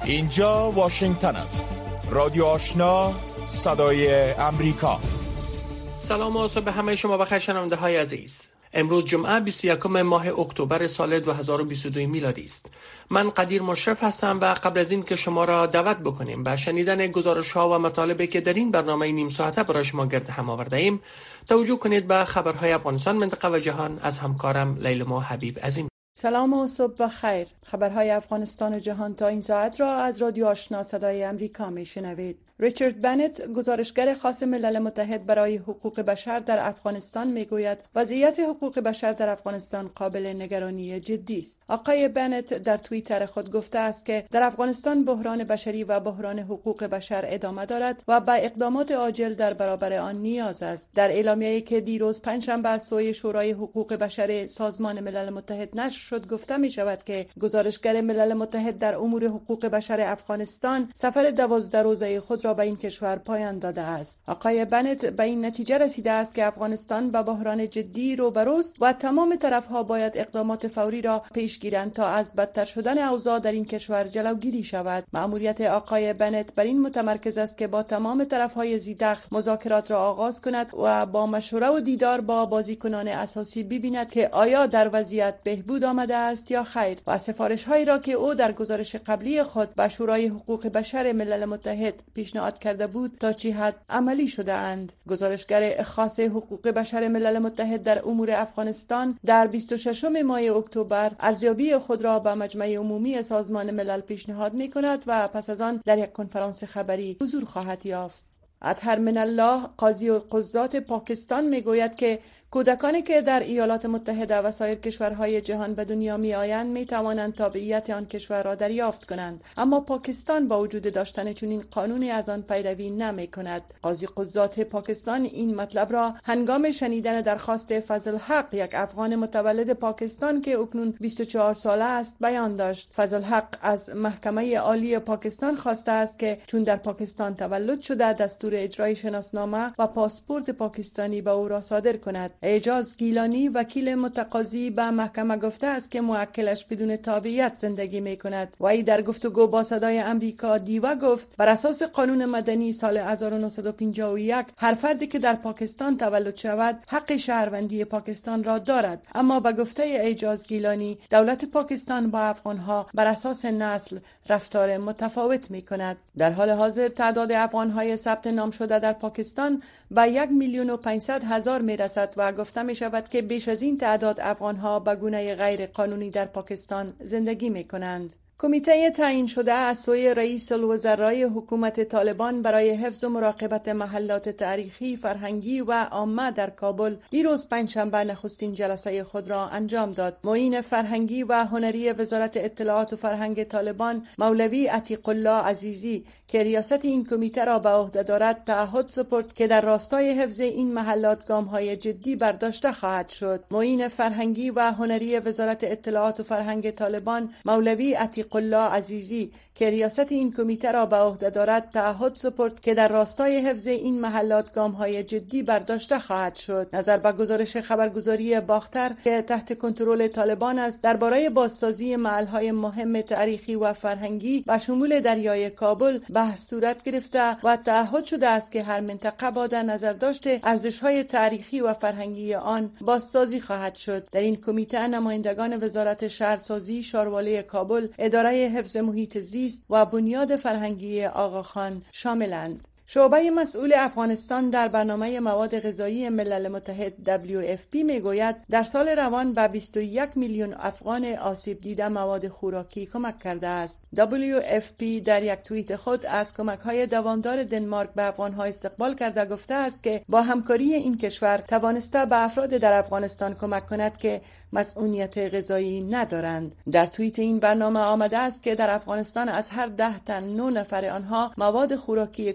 اینجا واشنگتن است. رادیو آشنا، صدای امریکا. سلام و صبح همه شما بخیر شنونده های عزیز. امروز جمعه 21 ماه اکتبر سال 2022 میلادی است. من قدیر مشرف هستم و قبل از این که شما را دعوت بکنیم به شنیدن گزارش‌ها و مطالبی که در این برنامه نیم ساعته برای شما گرد هم آورده ایم، توجه کنید به خبرهای افغانستان، منطقه و جهان از همکارم لیلما حبیب عظیم. سلام و صبح بخیر. خبرهای افغانستان و جهان تا این ساعت را از رادیو آشنا صدای امریکا میشنوید. ریچارد بنت، گزارشگر خاص ملل متحد برای حقوق بشر در افغانستان، میگوید وضعیت حقوق بشر در افغانستان قابل نگرانی جدی است. آقای بنت در توییتر خود گفته است که در افغانستان بحران بشری و بحران حقوق بشر ادامه دارد و به اقدامات عاجل در برابر آن نیاز است. در اعلامیه‌ای که دیروز پنجشنبه از سوی شورای حقوق بشر سازمان ملل متحد نشر شد، گفته می شود که گزارشگر ملل متحد در امور حقوق بشر افغانستان سفر 12 روزه خود را به این کشور پایان داده است. آقای بنت به این نتیجه رسیده است که افغانستان با بحران جدی روبروست و تمام طرفها باید اقدامات فوری را پیش گیرند تا از بدتر شدن اوضاع در این کشور جلوگیری شود. مأموریت آقای بنت بر این متمرکز است که با تمام طرفهای ذی‌دخل مذاکرات را آغاز کند و با مشوره و دیدار با بازیکنان اساسی ببیند که آیا در وضعیت بهبود آمده است یا خیر و سفارش‌هایی را که او در گزارش قبلی خود به شورای حقوق بشر ملل متحد پیشنهاد کرده بود تا چه حد عملی شده اند. گزارشگر خاص حقوق بشر ملل متحد در امور افغانستان در 26 ماه اکتبر ارزیابی خود را به مجمع عمومی سازمان ملل پیشنهاد می‌کند و پس از آن در یک کنفرانس خبری حضور خواهد یافت. اطهر من الله، قاضی القضات پاکستان، میگوید که کودکانی که در ایالات متحده و سایر کشورهای جهان به دنیا می آیند می توانند تابعیت آن کشور را دریافت کنند، اما پاکستان با وجود داشتن چنین قانونی از آن پیروی نمی کند. قاضی قضات پاکستان این مطلب را هنگام شنیدن درخواست فضل حق، یک افغان متولد پاکستان که اکنون 24 ساله است، بیان داشت. فضل حق از محکمه عالی پاکستان خواسته است که چون در پاکستان تولد شده دستور اجرای شناسنامه و پاسپورت پاکستانی به او را صادر کند. اعجاز گیلانی، وکیل متقاضی، به محکمه گفته است که موکلش بدون تابعیت زندگی می کند. وی در گفتگو با صدای امریکا دیوا گفت بر اساس قانون مدنی سال 1951 هر فردی که در پاکستان تولد شود حق شهروندی پاکستان را دارد، اما به گفته اعجاز گیلانی دولت پاکستان با افغانها بر اساس نسل رفتار متفاوت می کند. در حال حاضر تعداد افغانهای ثبت نام شده در پاکستان به 1,500,000 می رسد و گفته می شود که بیش از این تعداد افغانها به گونه غیر قانونی در پاکستان زندگی می کنند. کمیته تعیین شده از سوی رئیس الوزرای حکومت طالبان برای حفظ و مراقبت محلات تاریخی، فرهنگی و عامه در کابل دیروز پنجشنبه نخستین جلسه خود را انجام داد. معین فرهنگی و هنری وزارت اطلاعات و فرهنگ طالبان، مولوی عتیق الله عزیزی، که ریاست این کمیته را به عهده دارد، تعهد سپرد که در راستای حفظ این محلات گام‌های جدی برداشته خواهد شد. معین فرهنگی و هنری وزارت اطلاعات و فرهنگ طالبان، مولوی عتیق الله عزیزی، که ریاست این کمیته را به عهده دارد، تعهد سپرد که در راستای حفظ این محلات گام‌های جدی برداشته خواهد شد. نظر به گزارش خبرگزاری باختر که تحت کنترل طالبان است، درباره بازسازی محل‌های مهم تاریخی و فرهنگی به شمول دریای کابل بحث صورت گرفته و تعهد شده است که هر منطقه با در نظر داشته ارزش‌های تاریخی و فرهنگی آن بازسازی خواهد شد. در این کمیته نمایندگان وزارت شهرسازی، شاروالی کابل، اداره حفظ محیط زیست و بنیاد فرهنگی آقاخان شاملند. شعبه مسئول افغانستان در برنامه مواد غذایی ملل متحد WFP میگوید در سال روان به 21 میلیون افغان آسیب دیده مواد خوراکی کمک کرده است. WFP در یک توییت خود از کمک‌های دوامدار دنمارک به افغان‌ها استقبال کرده گفته است که با همکاری این کشور توانسته به افراد در افغانستان کمک کند که مسئولیت غذایی ندارند. در توییت این برنامه آمده است که در افغانستان از هر 10 تن 9 نفر آنها مواد خوراکی کافی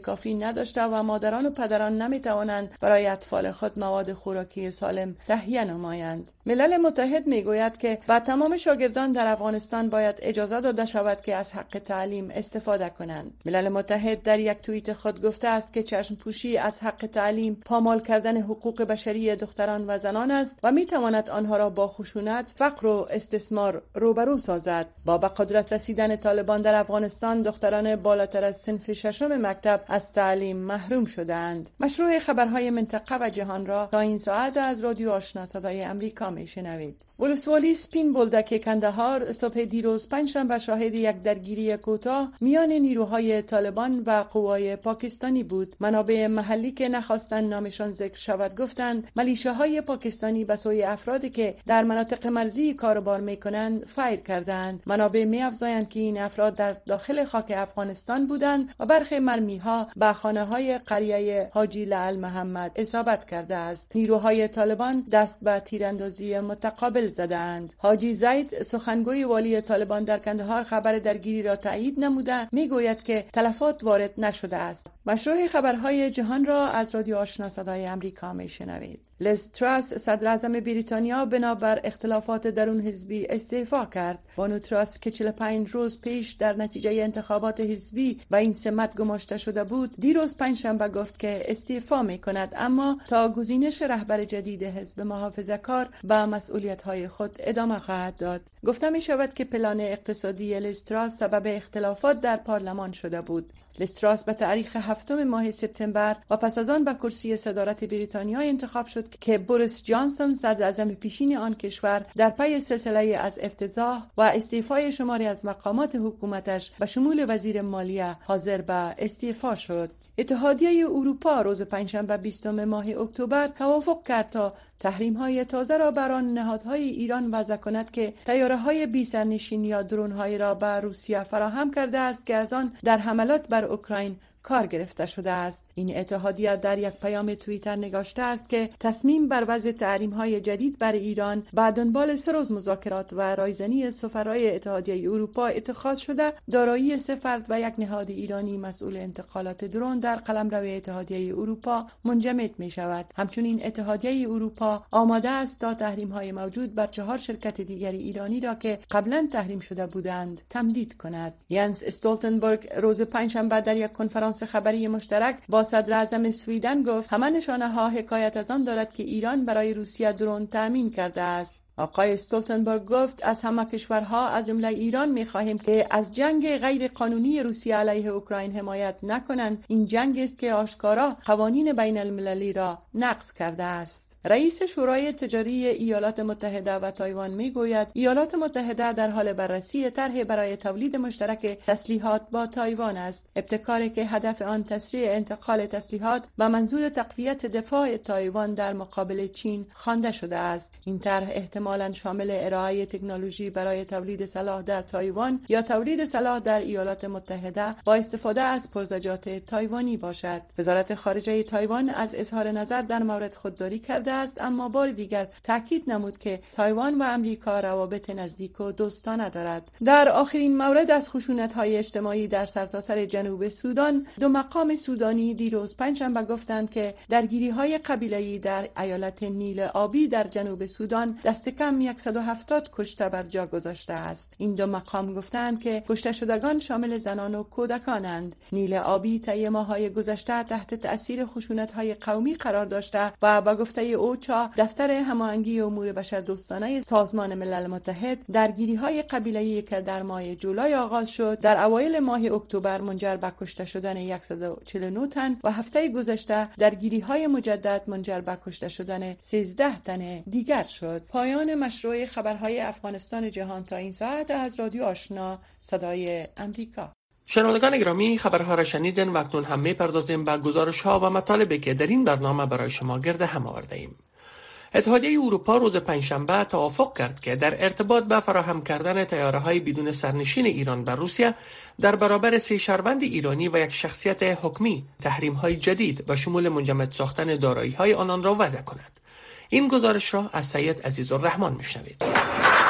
نداشته و مادران و پدران نمیتوانند برای اطفال خود مواد خوراکی سالم تهیه نمایند. ملل متحد میگوید که با تمام شاگردان در افغانستان باید اجازه داده شود که از حق تعلیم استفاده کنند. ملل متحد در یک توییت خود گفته است که چشمپوشی از حق تعلیم پامال کردن حقوق بشری دختران و زنان است و میتواند آنها را با خشونت، فقر و استثمار روبرو سازد. با به قدرت رسیدن طالبان در افغانستان، دختران بالاتر از صنف ششم مکتب از تعلیم محروم شدند. مشروع خبرهای منطقه و جهان را تا این ساعت از رادیو آشنا صدای امریکا میشنوید. ولسوالی سپین بولدک کندهار صبح دیروز پنجشنبه شاهد یک درگیری کوتاه میان نیروهای طالبان و قوای پاکستانی بود. منابع محلی که نخواستند نامشان ذکر شود گفتند ملیشه‌های پاکستانی به سوی افرادی که در مناطق مرزی کاربار میکنند فایر کردند. منابع می‌افزایند که این افراد در داخل خاک افغانستان بودند و برخی مرمی‌ها به خانه‌های قریه حاجی لعل محمد اصابت کرده است. نیروهای طالبان دست به تیراندازی متقابل زدند. حاجی زید سخنگوی والی طالبان در کندهار خبر درگیری را تایید نموده میگوید که تلفات وارد نشده است. مشروع خبرهای جهان را از رادیو آشنا صدای امریکا میشنوید. لیز تراس صدر اعظم بریتانیا بنابر اختلافات درون حزبی استعفا کرد. بانو تراس که 45 روز پیش در نتیجه انتخابات حزبی و این سمت گماشته شده بود، دیروز پنجشنبه گفت که استعفا میکند، اما تا گزینش رهبر جدید حزب محافظه‌کار به مسئولیت‌های خود ادامه خواهد داد. گفته می شود که پلان اقتصادی لیز تراس سبب اختلافات در پارلمان شده بود. لیز تراس به تاریخ 7 ماه سپتامبر و پس از آن به کرسی صدارت بریتانیا انتخاب شد که بوریس جانسون صدر اعظم پیشین آن کشور در پی سلسله از افتضاح و استعفای شماری از مقامات حکومتش به شمول وزیر مالیه حاضر به استعفا شد. اتحادیه اروپا روز پنجشنبه 20 ماه اکتبر توافق کرد تا تحریم‌های تازه را بر آن نهادهای ایران وضع کند که طیاره‌های بی سرنشین یا درون‌هایی را به روسیه فراهم کرده است که از آن در حملات بر اوکراین کار گرفته شده است. این اتحادیه در یک پیام توییتر نگاشته است که تصمیم بر وضع تحریم‌های جدید بر ایران بعد دنبال 3 روز مذاکرات و رایزنی سفرای اتحادیه اروپا اتخاذ شده دارایی 3 فرد و یک نهاد ایرانی مسئول انتقالات درون در قلمرو اتحادیه اروپا منجمد می شود. همچنین اتحادیه اروپا آماده است تا تحریم‌های موجود بر 4 شرکت دیگر ایرانی را که قبلا تحریم شده بودند تمدید کند. ینس استولتنبرگ روز پنجشنبه در یک کنفرانس خبری مشترک با صدر اعظم سویدن گفت همه نشانه ها حکایت از آن دارد که ایران برای روسیه درون تامین کرده است. آقای استولتنبرگ گفت از همه کشورها از جمله ایران می‌خواهیم که از جنگ غیر قانونی روسیه علیه اوکراین حمایت نکنند. این جنگ است که آشکارا قوانین بین المللی را نقض کرده است. رئیس شورای تجاری ایالات متحده و تایوان میگوید ایالات متحده در حال بررسی طرحی برای تولید مشترک تسلیحات با تایوان است. ابتکاری که هدف آن تسریع انتقال تسلیحات به منظور تقویت دفاع تایوان در مقابل چین خوانده شده است. این طرح احتمالاً شامل ارائه تکنولوژی برای تولید سلاح در تایوان یا تولید سلاح در ایالات متحده با استفاده از پرزجات تایوانی باشد. وزارت خارجه تایوان از اظهار نظر در مورد خودداری کرده است، اما بار دیگر تاکید نمود که تایوان و امریکا روابط نزدیک و دوستانه دارد. در آخرین مورد از خشونت‌های اجتماعی در سرتاسر جنوب سودان، 2 مقام سودانی دیروز پنجشنبه گفتند که درگیری‌های قبیله‌ای در ایالت نیل آبی در جنوب سودان دست کم 170 کشته بر جا گذاشته است. این 2 مقام گفتند که کشته شدگان شامل زنان و کودکانند. نیل آبی طی ماه‌های گذشته تحت تأثیر خشونت‌های قومی قرار داشته و با گفته اوچا دفتر هماهنگی امور بشردوستانه سازمان ملل متحد درگیری‌های قبیله‌ای که در ماه جولای آغاز شد در اوایل ماه اکتبر منجر به کشته شدن 149 تن و هفته گذشته درگیری‌های مجدد منجر به کشته شدن 13 تن دیگر شد. پایان مشروع خبرهای افغانستان جهان تا این ساعت از رادیو آشنا صدای امریکا. شنوندگان گرامی، خبرها را شنیدن و اکنون هم می‌پردازیم به گزارش‌ها و مطالبی که در این برنامه برای شما گرد هم آورده‌ایم. اتحادیه اروپا روز پنجشنبه توافق کرد که در ارتباط به فراهم کردن طیاره‌های بدون سرنشین ایران بر روسیه در برابر 3 شهروند ایرانی و 1 شخصیت حکمی تحریم‌های جدید با شمول منجمد ساختن دارایی‌های آنان را وضع کند. این گزارش را از سید عزیزالرحمن میشنوید.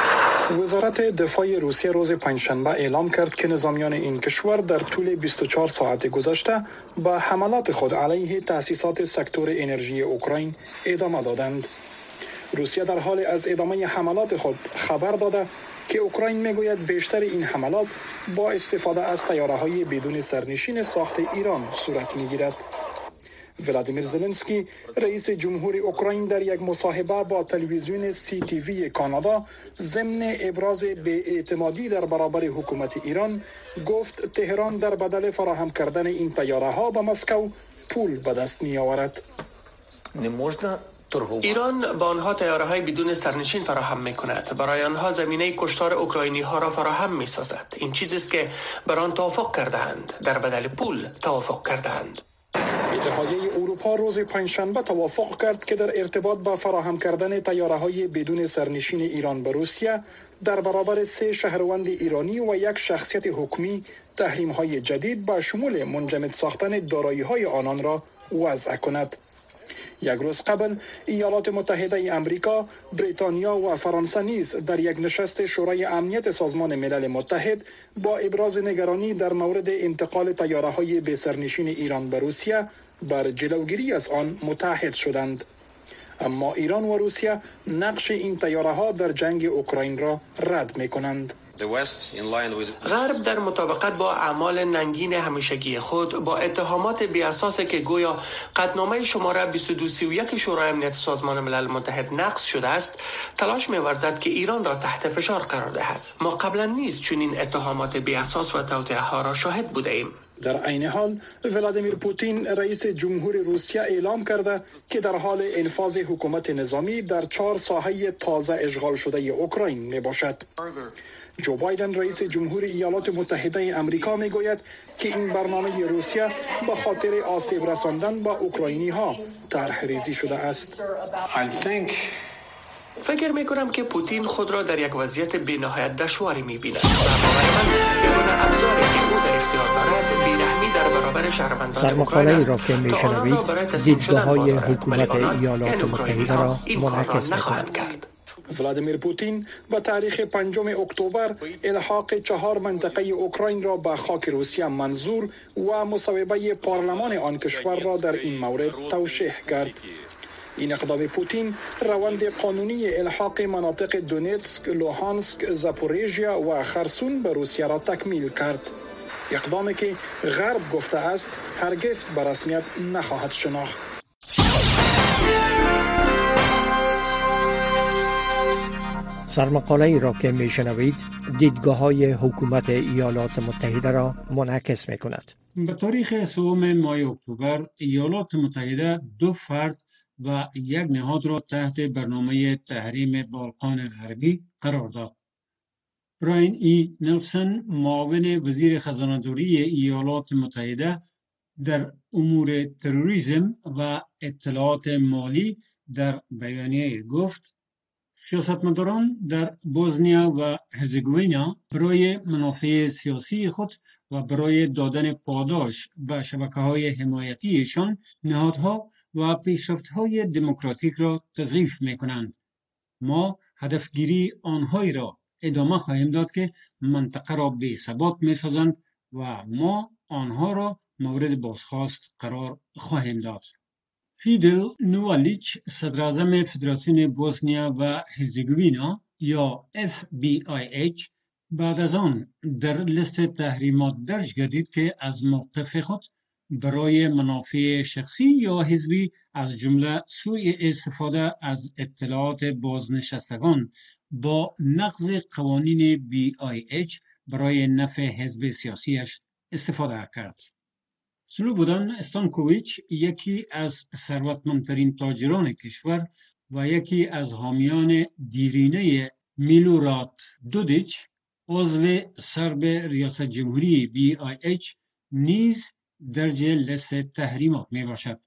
وزارت دفاع روسیه روز پنجشنبه اعلام کرد که نظامیان این کشور در طول 24 ساعت گذشته به حملات خود علیه تأسیسات سکتور انرژی اوکراین ادامه دادند. روسیه در حال از ادامه حملات خود خبر داده که اوکراین میگوید بیشتر این حملات با استفاده از طیاره‌های بدون سرنشین ساخت ایران صورت میگیرد. ولادیمیر زلنسکی رئیس جمهور اوکراین در یک مصاحبه با تلویزیون CTV کانادا ضمن ابراز بی‌اعتمادی در برابر حکومت ایران گفت تهران در بدل فراهم کردن این طیاره‌ها به مسکو پول به دست می آورد. ایران با آنها طیاره‌های بدون سرنشین فراهم می‌کند. برای آنها زمینه کشتار اوکراینی‌ها را فراهم می‌سازد. این چیزی است که بر آن توافق کردند، در بدل پول توافق کردند. اتحادیه اروپا روز پنجشنبه توافق کرد که در ارتباط با فراهم کردن طیاره‌های بدون سرنشین ایران به روسیه در برابر 3 شهروند ایرانی و یک شخصیت حکومی تحریم‌های جدید با شمول منجمد ساختن دارایی‌های آنان را وضع کند. یک روز قبل ایالات متحده ای آمریکا، بریتانیا و فرانسه نیز در یک نشست شورای امنیت سازمان ملل متحد با ابراز نگرانی در مورد انتقال طیاره‌های بی سرنشین ایران به روسیه بر جلوگیری از آن متحد شدند. اما ایران و روسیه نقش این طیاره‌ها در جنگ اوکراین را رد می‌کنند. غرب در مطابقت با اعمال ننگین همیشگی خود با اتهامات بی‌اساس که گویا قطعنامه شماره 2231 شورای امنیت سازمان ملل متحد نقض شده است تلاش می‌ورزد که ایران را تحت فشار قرار دهد. ما قبلا نیز چنین اتهامات بی‌اساس و توطئه‌ها را شاهد بودیم. در عین حال ولادیمیر پوتین رئیس جمهور روسیه اعلام کرده که در حال انفاذ حکومت نظامی در 4 ساحه تازه اشغال شده اوکراین می باشد. جو بایدن رئیس جمهور ایالات متحده ای آمریکا می گوید که این برنامه روسیه به خاطر آسیب رساندن به اوکراینی ها طرح ریزی شده است. فکر می کنم که پوتین خود را در یک وضعیت بی‌نهایت دشواری می بیند و برای من یگانه ابزاری که او در اختیار دارد بی‌رحمی در برابر شهروندان اوکراین است را که میشنوید دیدگاه‌های حکومت ایالات متحده را منعکس می‌کند. ولادیمیر پوتین به تاریخ 5 اکتبر الحاق 4 منطقه اوکراین را به خاک روسیه منظور و مصوبه پارلمان آن کشور را در این مورد توشیح کرد. این اقدام پوتین روند قانونی الحاق مناطق دونتسک، لوهانسک، زاپوریژیا و خرسون به روسیه را تکمیل کرد. اقدامی که غرب گفته است هرگز به رسمیت نخواهد شناخت. سرمقاله ای را که میشنوید دیدگاه‌های حکومت ایالات متحده را منعکس می‌کند. به تاریخ 3 ماه اکتبر ایالات متحده 2 فرد و 1 نهاد را تحت برنامه تحریم بالکان غربی قرار داد. براین ای نلسون معاون وزیر خزانه‌داری ایالات متحده در امور تروریسم و اطلاعات مالی در بیانیه گفت سیاستمداران در بوسنیا و هرزگوینیا برای منافع سیاسی خود و برای دادن پاداش به شبکه‌های حمایتیشان نهادها و پیشرفت‌های دموکراتیک را تضعیف می‌کنند. ما هدفگیری آنهایی را ادامه خواهیم داد که منطقه را بی‌ثبات می‌سازند و ما آنها را مورد بازخواست قرار خواهیم داد. فیدل نوالیچ صدراعظم فدراسیون بوسنیا و هرزگوینا یا FBIH بعد از آن در لیست تحریمات درج گردید که از موقف خود برای منافع شخصی یا حزبی از جمله سوء استفاده از اطلاعات بازنشستگان با نقض قوانین BIH برای نفع حزب سیاسیش استفاده کرد. سلوبودان استانکوویچ یکی از ثروتمندترین تاجران کشور و یکی از حامیان دیرینه میلوراد دودیچ عضو سرب ریاست جمهوری BIH نیز درج لیست تحریمات می باشد.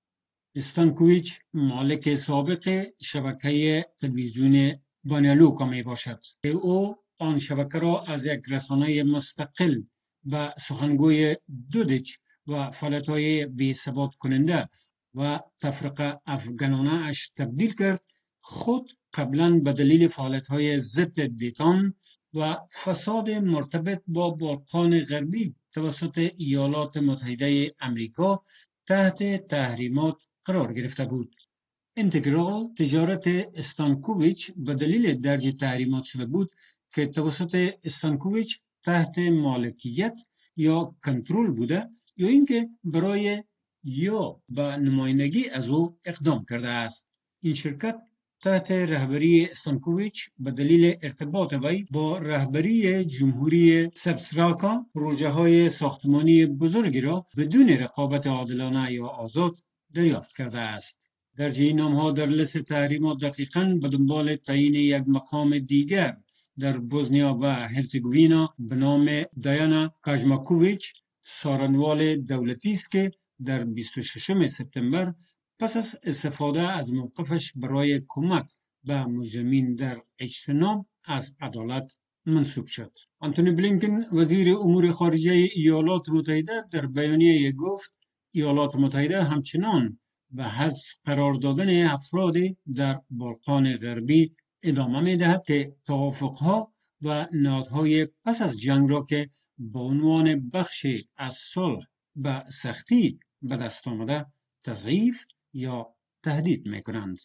استانکوویچ مالک سابق شبکه تلویزیون بانیالوکا می باشد. او آن شبکه را از یک رسانه مستقل و سخنگوی دودیچ و فعالیت‌های بی‌ثبات کننده و تفرقه افغانانه اش تبدیل کرد. خود قبلا به دلیل فعالیت‌های ضد دیتان و فساد مرتبط با بالقان غربی توسط ایالات متحده امریکا تحت تحریمات قرار گرفته بود. انتگرال تجارت استانکوویچ به دلیل درج تحریمات شده بود که توسط استانکوویچ تحت مالکیت یا کنترل بوده یا اینکه برای یا به نمایندگی از او اقدام کرده است. این شرکت تحت رهبری استانکوویچ به دلیل ارتباط وی با رهبری جمهوری سبسراکا پروژه‌های ساختمانی بزرگی را بدون رقابت عادلانه یا آزاد دریافت کرده است. درج این نام‌ها در لیست تحریمات دقیقاً به دنبال تعیین یک مقام دیگر در بوسنیا و هرزگوینا به نام دایانا کاژماکوویچ سارنوال دولتی است که در 26 سپتامبر پس از استفاده از موقفش برای کمک به مجرمین در اجتناب از عدالت منصوب شد. آنتونی بلینکن وزیر امور خارجه ایالات متحده در بیانیه گفت ایالات متحده همچنان به حذف قرار دادن افراد در بالقان غربی ادامه می‌دهد که توافق‌ها و نهادهای پس از جنگ را که به عنوان بخشی از صلح به سختی به دست آمده تضعیف یا تهدید می‌کنند.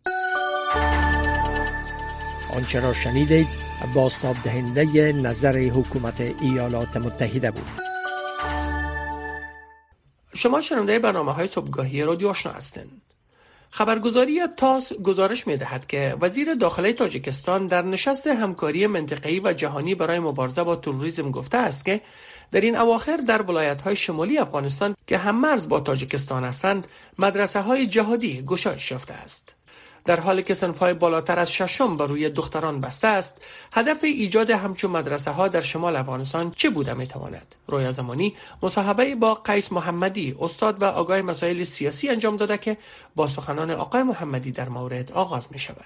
آنچه را شنیدید بازتاب دهنده نظر حکومت ایالات متحده بود. شما شنونده برنامه‌های صبحگاهی رادیو آشنا هستند. خبرگزاری تاس گزارش می‌دهد که وزیر داخلی تاجیکستان در نشست همکاری منطقه‌ای و جهانی برای مبارزه با تروریسم گفته است که در این اواخر در ولایت‌های شمالی افغانستان که هم‌مرز با تاجیکستان هستند مدرسه‌های جهادی گشایش یافته است. در حالی که صنف‌های بالاتر از ششم بر روی دختران بسته است، هدف ایجاد همچون مدرسه‌ها در شمال افغانستان چه بوده می‌تواند؟ رویا زمانی مصاحبه با قیس محمدی استاد و آگاه مسائل سیاسی انجام داده که با سخنان آقای محمدی در مورد آغاز می‌شود.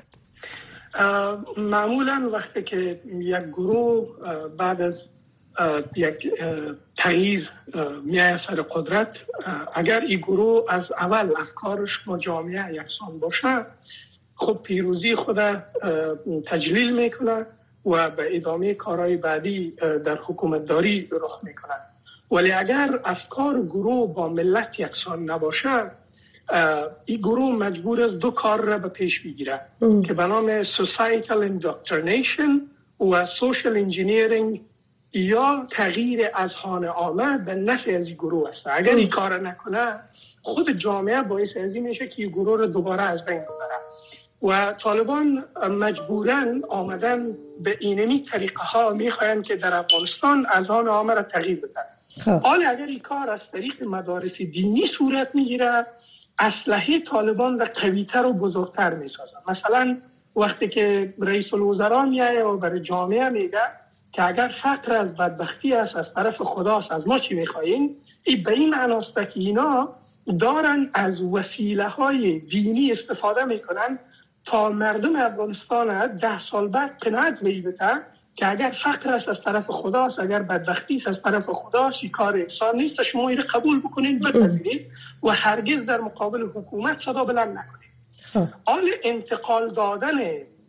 معمولاً وقتی که یک گروه بعد از یک تغییر میاد سر قدرت، اگر این گروه از اول افکارش با جامعه یکسان باشه خب پیروزی خود تجلیل میکنه و به ادامه کارهای بعدی در حکومتداری رخ میکنه. ولی اگر افکار گروه با ملت یکسان نباشه این گروه مجبور است دو کار را به پیش بگیره که به نام societal indoctrination و social engineering یا تغییر اذهان عامه به نفع از این گروه است. اگر این کار نکنه خود جامعه باعث از این میشه که این گروه رو دوباره از بین ببره و طالبان مجبوراً آمدن به اینمی طریقه ها میخواین که در افغانستان اذهان عامه را تغییر بدن. حالا اگر این کار از طریق مدارس دینی صورت میگیره اسلحه طالبان را قوی‌تر و بزرگتر میسازه. مثلا وقتی که رئیس الوزراء میایه و برای جامعه میگه که اگر فقر از بدبختی است از طرف خداست از ما چی میخواین، این به این معناست که اینا دارن از وسیله های دینی استفاده میکنن تا مردم افغانستان 10 سال بعد قناعت میبته که اگر فقر است از طرف خداست، اگر بدبختی است از طرف خداست، این کار انسان نیست، شما این قبول بکنین بپذیرید و هرگز در مقابل حکومت صدا بلند نکنید. حال انتقال دادن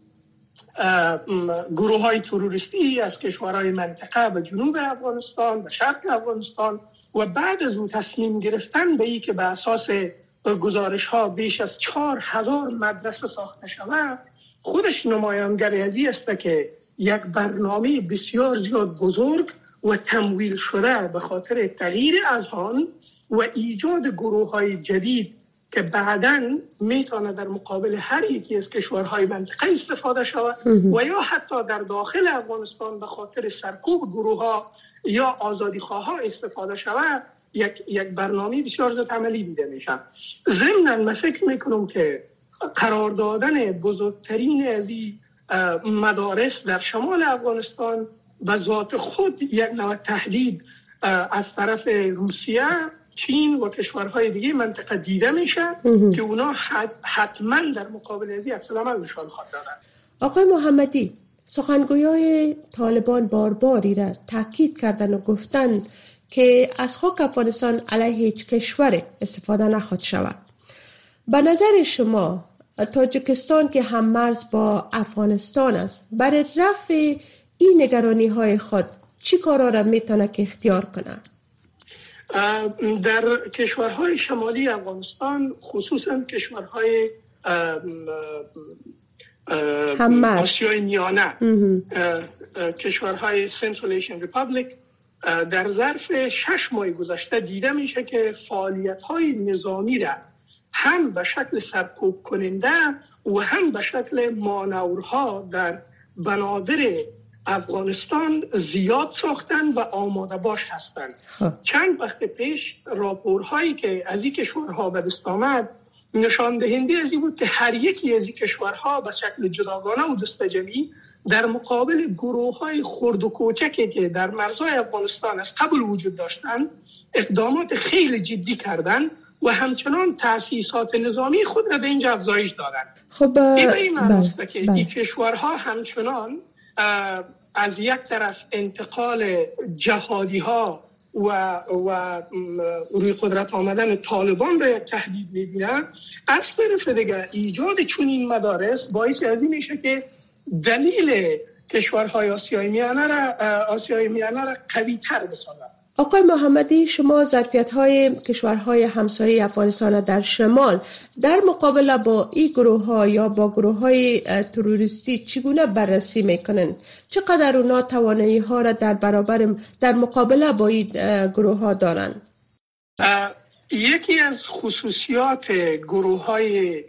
گروه های تروریستی از کشورهای منطقه به جنوب افغانستان به شرق افغانستان و بعد از اون تصمیم گرفتن به این که به اساس گزارش ها بیش از 4000 مدرسه ساخته شود خودش نمایانگری از این است که یک برنامه بسیار زیاد بزرگ و تمویل شده به خاطر تغییر اذهان و ایجاد گروه های جدید که بعداً میتونه در مقابل هر یکی از کشورهای منطقه استفاده شود و یا حتی در داخل افغانستان به خاطر سرکوب گروه ها یا آزادی خواه ها استفاده شود یک برنامه بسیار زیاد عملی دیده میشه. ضمناً من فکر میکنم که قرار دادن بزرگترین از این مدارس در شمال افغانستان به ذات خود یک نوع تهدید از طرف روسیه، چین و کشورهای دیگه منطقه دیده میشه که اونا حتما در مقابل از این عکس العمل نشان خواهد دادن. آقای محمدی، سخنگویای طالبان بارباری را تاکید کردن و گفتن که از خاک افغانستان علیه هیچ کشور استفاده نخواهد شود. به نظر شما تاجیکستان که هم مرز با افغانستان است برای رفع این نگرانی های خود چی کارا را میتونه که اختیار کنه؟ در کشورهای شمالی افغانستان خصوصا کشورهای آسیای میانه کشورهای سنترال ایشین ریپابلیک در ظرف 6 ماه گذشته دیده میشه که فعالیت‌های نظامی را هم به شکل سرکوب کننده و هم به شکل مانورها در بنادر افغانستان زیاد ساختن و آماده باش هستند. چند وقت پیش راپورهایی که از این کشورها به دست آمد نشان دهنده از این بود که هر یکی از این کشورها به شکل جداگانه و دستجمعی در مقابل گروه‌های خرد و کوچکی که در مرزهای افغانستان از قبل وجود داشتند اقدامات خیلی جدی کردند و همچنان تأسیسات نظامی خود را به اینجا افزایش دادند. خب این معنی است که این کشورها همچنان از یک طرف انتقال جهادی ها و روی قدرت آمدن طالبان را یک تهدید می‌بینند، از طرف دیگر ایجاد چنین مدارس باعث از این میشه که دلیل کشورهای آسیای میانه را قوی‌تر بسازند. آقای محمدی، شما ظرفیت‌های کشورهای همسایه افغانستان در شمال در مقابله با این گروه‌ها یا با گروه‌های تروریستی چگونه بررسی می‌کنند؟ چقدر اونا توانایی‌ها را در مقابله با این گروه‌ها دارند؟ یکی از خصوصیات گروه‌های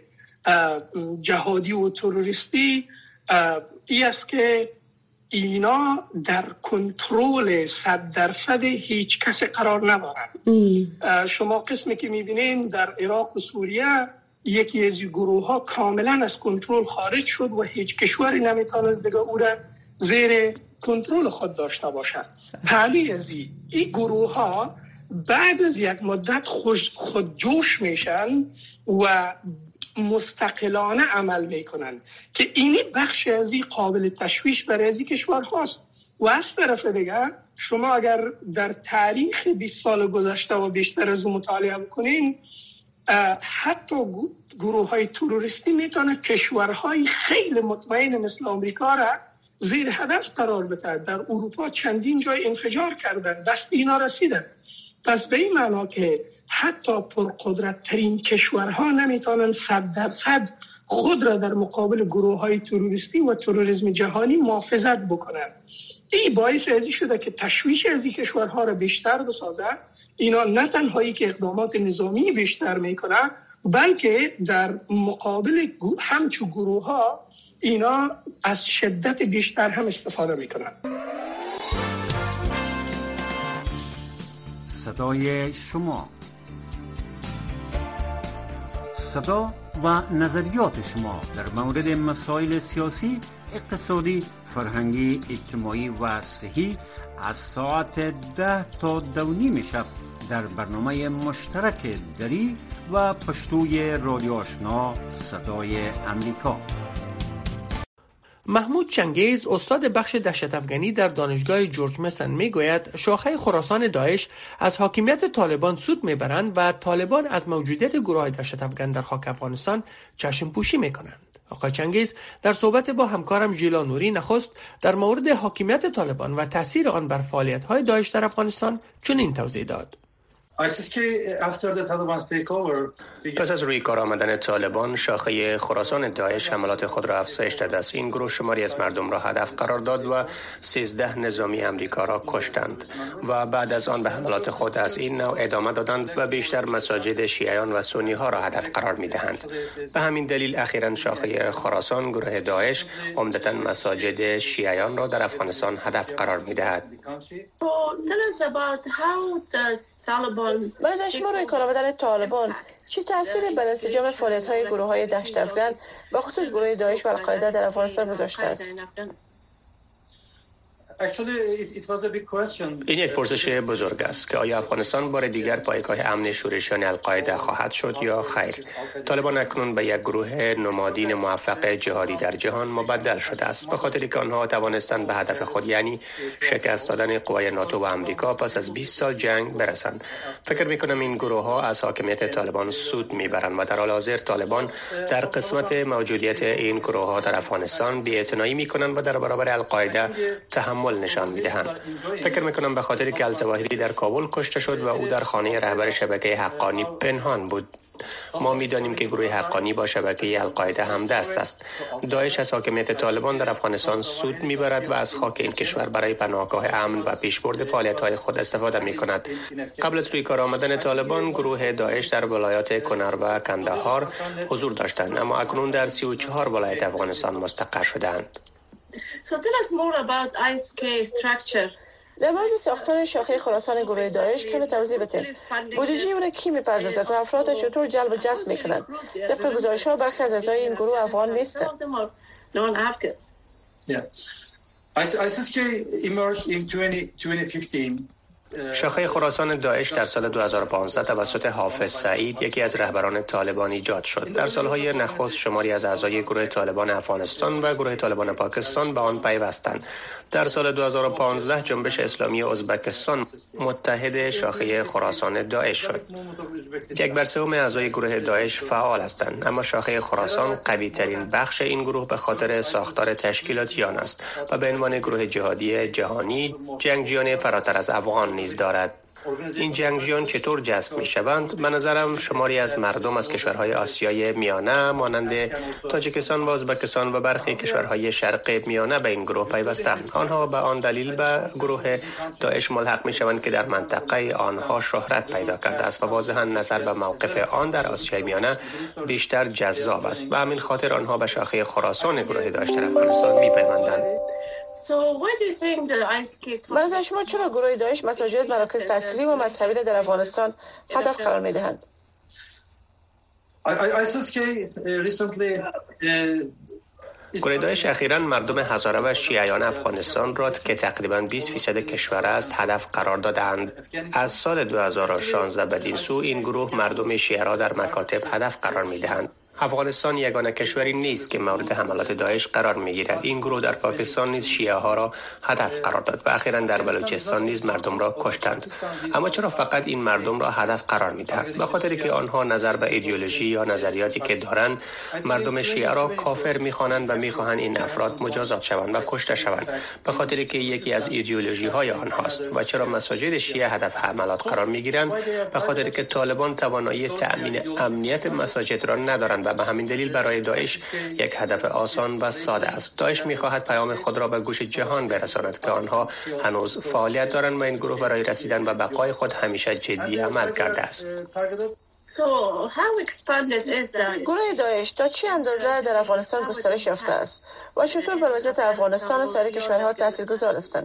جهادی و تروریستی این است که اینا در کنترل 100% هیچ کس قرار ندارند. شما قسمی که میبینین در عراق و سوریه یکی از گروه ها کاملا از کنترل خارج شد و هیچ کشوری نمیتونست دیگه او را زیر کنترل خود داشته باشد. حالی از این گروه ها بعد از یک مدت خود جوش میشن و مستقلانه عمل میکنن که اینی بخش از این قابل تشویش برای از این کشور هاست. و از طرف دیگر شما اگر در تاریخ 20 سال گذشته و بیشتر از اون مطالعه بکنین، حتی گروه های تروریستی میتونه کشورهای خیلی مطمئن مثل آمریکا را زیر هدف قرار بده. در اروپا چندین جای انفجار کردن، دست اینا رسیدن. پس به این معنا که حتی پرقدرت ترین کشورها نمیتونن 100% خود را در مقابل گروه های تروریستی و تروریسم جهانی محافظت بکنن. این باعث ازی شده که تشویش از این کشورها را بیشتر بسازه. اینا نه تنهایی که اقدامات نظامی بیشتر میکنن، بلکه در مقابل همچو گروه ها اینا از شدت بیشتر هم استفاده میکنن. صدای شما، صدا و نظریات شما در مورد مسائل سیاسی، اقتصادی، فرهنگی، اجتماعی و صحی از ساعت 10 تا 2:30 شب در برنامه مشترک دری و پشتوی رادیو آشنا صدای امریکا. محمود چنگیز، استاد بخش دهشت افغانی در دانشگاه جورج مسن، میگوید شاخه خراسان داعش از حاکمیت طالبان سود میبرند و طالبان از موجودیت گروه دهشت افغان در خاک افغانستان چشم پوشی میکنند. آقای چنگیز در صحبت با همکارم ژیلا نوری نخست در مورد حاکمیت طالبان و تاثیر آن بر فعالیت‌های داعش در افغانستان چنین توضیح داد. پس از روی کار آمدن طالبان، شاخه خراسان داعش حملات خود را افزایش داده است. این گروه شماری از مردم را هدف قرار داد و 13 نظامی امریکا را کشتند و بعد از آن به حملات خود از این نوع ادامه دادند و بیشتر مساجد شیعیان و سنی ها را هدف قرار می دهند. به همین دلیل اخیراً شاخه خراسان گروه داعش عمدتاً مساجد شیعیان را در افغانستان هدف قرار می دهد. بعد از شما روی کار آمدن طالبان چه تأثیری بر انسجام فعالیت‌های گروه‌های دهشت افغان و خصوص گروه داعش و القاعده در افغانستان گذاشته است؟ این یک پرسش بزرگ است که آیا افغانستان بار دیگر پایگاه امن شورشیان القاعده خواهد شد یا خیر. طالبان اکنون به یک گروه نمادین موفق جهادی در جهان مبدل شده است، به خاطر که آنها توانستند به هدف خود، یعنی شکست دادن قوای ناتو و آمریکا پس از 20 سال جنگ برسند. فکر می‌کنم این گروه ها از حاکمیت طالبان سود می‌برند و در حال حاضر طالبان در قسمت موجودیت این گروه ها در افغانستان بی‌اعتنایی می‌کنند و در برابر القاعده تحمل نشان می‌دهند. فکر می‌کنم به خاطر که الظواهری در کابل کشته شد و او در خانه رهبر شبکه حقانی پنهان بود. ما می‌دانیم که گروه حقانی با شبکه القاعده همدست است. داعش از حاکمیت طالبان در افغانستان سود می‌برد و از خاک این کشور برای پناهگاه امن و پیشبرد فعالیت‌های خود استفاده می‌کند. قبل از روی کار آمدن طالبان، گروه داعش در ولایات کنر و کندهار حضور داشتند، اما اکنون در 34 ولایت افغانستان مستقر شده‌اند. So tell us more about ISK structure. در مورد ساختار شاخه خراسان گروه داعش کمی توضیح بدید. بودجه اون را کی می‌پردازد و افراد چطور جلب و جذب می‌کنند؟ طبق گزارش‌ها برخی از اعضای این گروه افغان نیستند. ISK emerged in 2015. شاخه خراسان داعش در سال 2015 توسط حافظ سعید، یکی از رهبران طالبان، ایجاد شد. در سالهای نخست شماری از اعضای گروه طالبان افغانستان و گروه طالبان پاکستان به آن پیوستند. در سال 2015 جنبش اسلامی ازبکستان متحد شاخه خراسان داعش شد. 1/3 اعضای گروه داعش فعال هستند، اما شاخه خراسان قوی ترین بخش این گروه به خاطر ساختار تشکیلاتی آن است و به عنوان گروه جهادی جهانی جنگجویان فراتر از افغان نیز دارد. این جنگجویان چطور جذب می شوند؟ به نظرم شماری از مردم از کشورهای آسیای میانه مانند تاجیکستان و ازبکستان و برخی کشورهای شرق میانه به این گروه پیوستند. آنها به آن دلیل به گروه داعش ملحق می شوند که در منطقه آنها شهرت پیدا کرده است و واضحا نظر به موقف آن در آسیای میانه بیشتر جذاب است. به همین خاطر آنها به شاخه خراسان گروه داعش در افغانستان می پیوندند. به نظر شما چرا گروه داعش مساجد، مراکز تحصیلی و مذهبی را در افغانستان هدف قرار می دهند؟ گروه داعش اخیراً مردم هزاره و شیعیان افغانستان را که تقریباً 20% کشور است هدف قرار دادند. از سال 2016 بدین سو این گروه مردم شیعه را در مکاتب هدف قرار می دهند. افغانستان یگانه کشوری نیست که مورد حملات داعش قرار می‌گیرد. این گروه در پاکستان نیز شیعه ها را هدف قرار داد و اخیراً در بلوچستان نیز مردم را کشتند. اما چرا فقط این مردم را هدف قرار می‌دهند؟ به خاطر که آنها نظر به ایدئولوژی یا نظریاتی که دارند مردم شیعه را کافر می‌خوانند و می‌خواهند این افراد مجازات شوند و کشته شوند، به خاطر که یکی از ایدئولوژی‌های آنهاست. و چرا مساجد شیعه هدف حملات قرار می‌گیرند؟ به خاطر که طالبان توانایی تأمین امنیت مساجد را ندارند و به همین دلیل برای داعش یک هدف آسان و ساده است. داعش می‌خواهد پیام خود را به گوش جهان برساند که آنها هنوز فعالیت دارند و این گروه برای رسیدن به بقای خود همیشه جدی عمل کرده است. گروه داعش تا چه اندازه در افغانستان گسترش یافته است و چطور بر وضعیت افغانستان و سایر کشورها تاثیرگذار هستند؟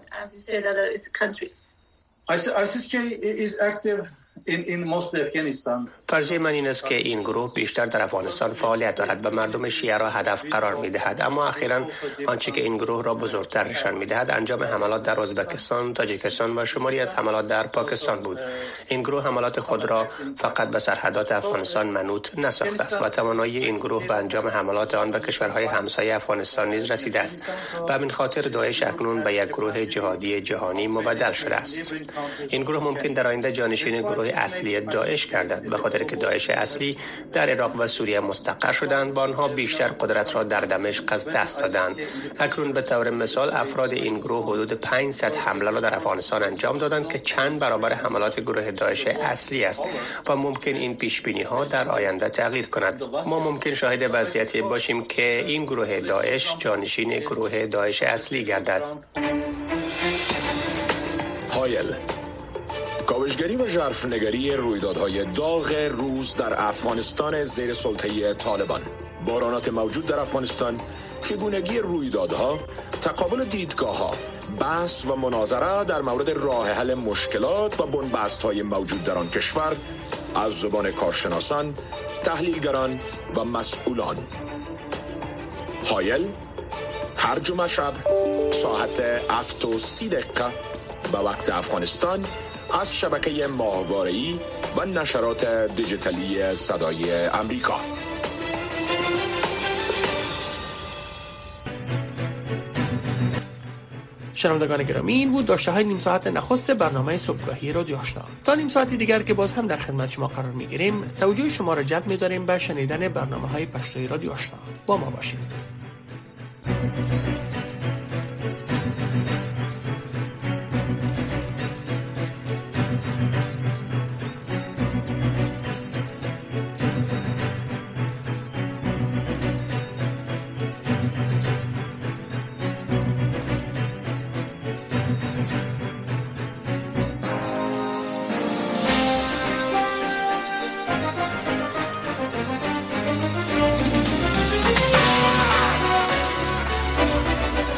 فرضیه من این است که این گروه بیشتر در افغانستان فعالیت دارد و مردم شیعه را هدف قرار می‌دهد، اما اخیراً آنچه که این گروه را بزرگتر نشان می‌دهد انجام حملات در ازبکستان، تاجیکستان و شماری از حملات در پاکستان بود. این گروه حملات خود را فقط به سرحدات افغانستان منوط نساخته است و توانایی این گروه به انجام حملات آن به کشورهای همسایه افغانستان نیز رسیده است. به همین خاطر داعش اکنون به یک گروه جهادی جهانی مبدل شده است. این گروه ممکن در آینده جانشین گروه اصلی داعش گردد، به خاطر که داعش اصلی در عراق و سوریه مستقر شدند و آنها بیشتر قدرت را در دمشق از دست دادند. اکنون به طور مثال افراد این گروه حدود 500 حمله را در افغانستان انجام دادند که چند برابر حملات گروه داعش اصلی است و ممکن این پیش بینی ها در آینده تغییر کند. ما ممکن شاهد وضعیتی باشیم که این گروه داعش جانشین گروه داعش اصلی گردد. هایل، کاوشگری و ژرفنگری رویدادهای داغ روز در افغانستان زیر سلطه طالبان، بحرانات موجود در افغانستان، چگونگی رویدادها، تقابل دیدگاه‌ها، بحث و مناظره در مورد راه حل مشکلات و بنبست‌های موجود در آن کشور از زبان کارشناسان، تحلیلگران و مسئولان. هایل، هر جمعه شب ساعت 7:30 به وقت افغانستان از شبکه ماهواره‌ای و نشرات دیجیتالی صدای امریکا. شنوندگان گرامی، این بود داشته های نیم ساعت نخست برنامه صبحگاهی رادیو آشنا. تا نیم ساعت دیگر که باز هم در خدمت شما قرار میگیریم، توجه شما را جلب می‌داریم به شنیدن برنامه های پشتوی رادیو آشنا. با ما باشید.